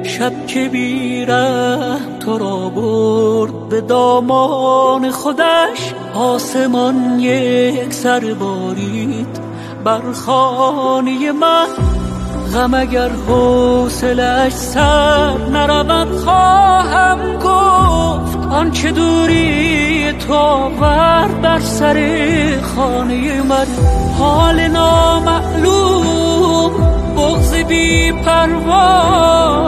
شب که بیرحم تو را برد به دامان خودش، آسمان یک سر بارید بر خانه من. غم اگر حوصله‌اش سر نرود خواهم گفت، آنچه دوری تو آورد بر سر خانه من. حال نامعلوم، بغض بی پروا،